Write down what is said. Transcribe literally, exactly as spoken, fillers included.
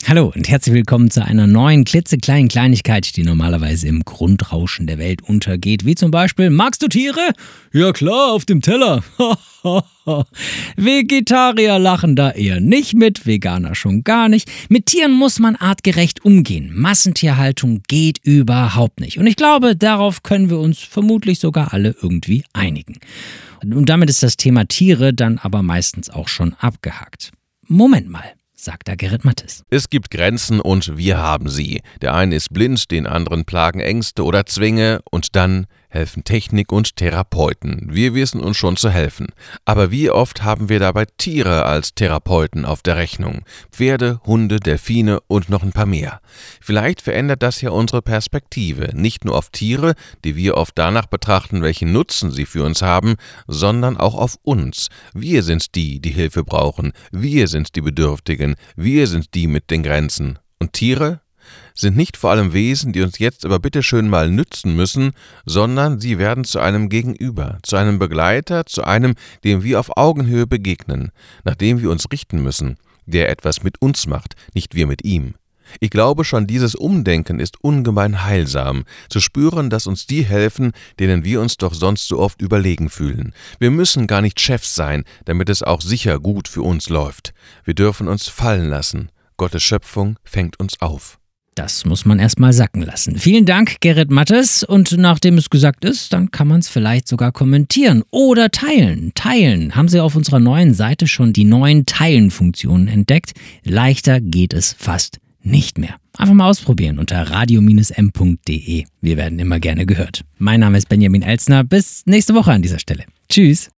Hallo und herzlich willkommen zu einer neuen klitzekleinen Kleinigkeit, die normalerweise im Grundrauschen der Welt untergeht, wie zum Beispiel: Magst du Tiere? Ja klar, auf dem Teller. Vegetarier lachen da eher nicht mit, Veganer schon gar nicht. Mit Tieren muss man artgerecht umgehen. Massentierhaltung geht überhaupt nicht. Und ich glaube, darauf können wir uns vermutlich sogar alle irgendwie einigen. Und damit ist das Thema Tiere dann aber meistens auch schon abgehakt. Moment mal, sagt da Gerrit Mattes. Es gibt Grenzen und wir haben sie. Der eine ist blind, den anderen plagen Ängste oder Zwänge und dann helfen Technik und Therapeuten. Wir wissen uns schon zu helfen. Aber wie oft haben wir dabei Tiere als Therapeuten auf der Rechnung? Pferde, Hunde, Delfine und noch ein paar mehr. Vielleicht verändert das ja unsere Perspektive, nicht nur auf Tiere, die wir oft danach betrachten, welchen Nutzen sie für uns haben, sondern auch auf uns. Wir sind die, die Hilfe brauchen. Wir sind die Bedürftigen. Wir sind die mit den Grenzen. Und Tiere sind nicht vor allem Wesen, die uns jetzt aber bitteschön mal nützen müssen, sondern sie werden zu einem Gegenüber, zu einem Begleiter, zu einem, dem wir auf Augenhöhe begegnen, nach dem wir uns richten müssen, der etwas mit uns macht, nicht wir mit ihm. Ich glaube, schon dieses Umdenken ist ungemein heilsam, zu spüren, dass uns die helfen, denen wir uns doch sonst so oft überlegen fühlen. Wir müssen gar nicht Chefs sein, damit es auch sicher gut für uns läuft. Wir dürfen uns fallen lassen. Gottes Schöpfung fängt uns auf. Das muss man erstmal sacken lassen. Vielen Dank, Gerrit Mattes. Und nachdem es gesagt ist, dann kann man es vielleicht sogar kommentieren oder teilen. Teilen. Haben Sie auf unserer neuen Seite schon die neuen Teilen-Funktionen entdeckt? Leichter geht es fast nicht mehr. Einfach mal ausprobieren unter radio Bindestrich m punkt de. Wir werden immer gerne gehört. Mein Name ist Benjamin Elstner. Bis nächste Woche an dieser Stelle. Tschüss.